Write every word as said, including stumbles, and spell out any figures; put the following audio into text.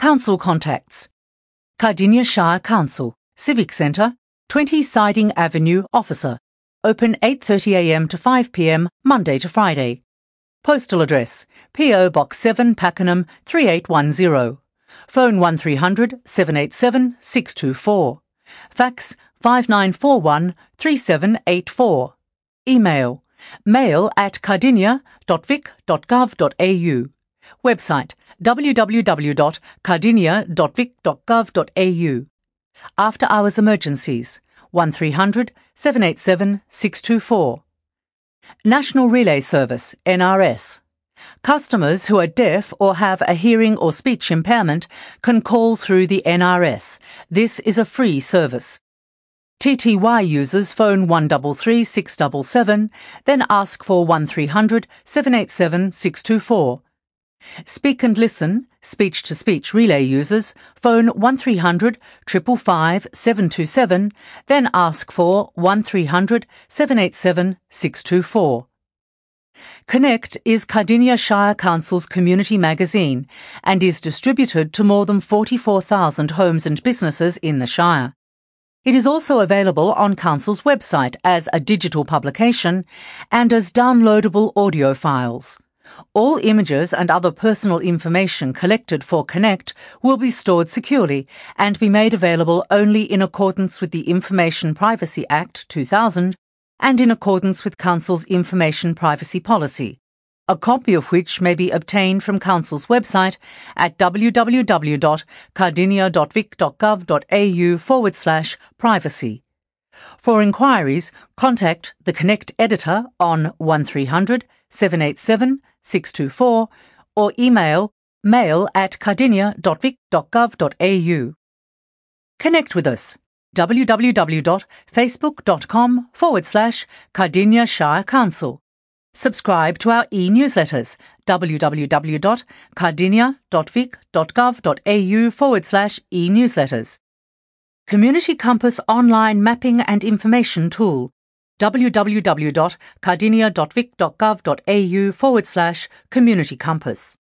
Council contacts. Cardinia Shire Council, Civic Centre, twenty Siding Avenue, Officer. Open eight thirty a m to five p m Monday to Friday. Postal address, P O Box seven, Pakenham three eight one zero. Phone one three hundred, seven eight seven, six two four. Fax five nine four one, three seven eight four. Email mail at cardinia dot vic dot gov dot a u. Website w w w dot cardinia dot vic dot gov dot a u. After hours emergencies one three hundred, seven eight seven, six two four. National Relay Service, N R S. Customers who are deaf or have a hearing or speech impairment can call through the N R S. This is a free service. T T Y users phone one three three, six seven seven, then ask for one three hundred, seven eight seven, six two four. Speak and Listen, speech-to-speech relay users phone one three hundred, five five five, seven two seven, then ask for one three hundred, seven eight seven, six two four. Connect is Cardinia Shire Council's community magazine and is distributed to more than forty-four thousand homes and businesses in the Shire. It is also available on Council's website as a digital publication and as downloadable audio files. All images and other personal information collected for Connect will be stored securely and be made available only in accordance with the Information Privacy Act two thousand and in accordance with Council's Information Privacy Policy, a copy of which may be obtained from Council's website at w w w dot cardinia dot vic dot gov dot a u forward slash privacy. For inquiries, contact the Connect editor on one three hundred, seven eight seven, six two four or email mail at cardinia dot vic dot gov dot a u. Connect with us. w w w dot facebook dot com forward slash Cardinia Shire Council. Subscribe to our e-newsletters, w w w dot cardinia dot vic dot gov dot a u forward slash e-newsletters. Community Compass online mapping and information tool, w w w dot cardinia dot vic dot gov dot a u forward slash Community Compass.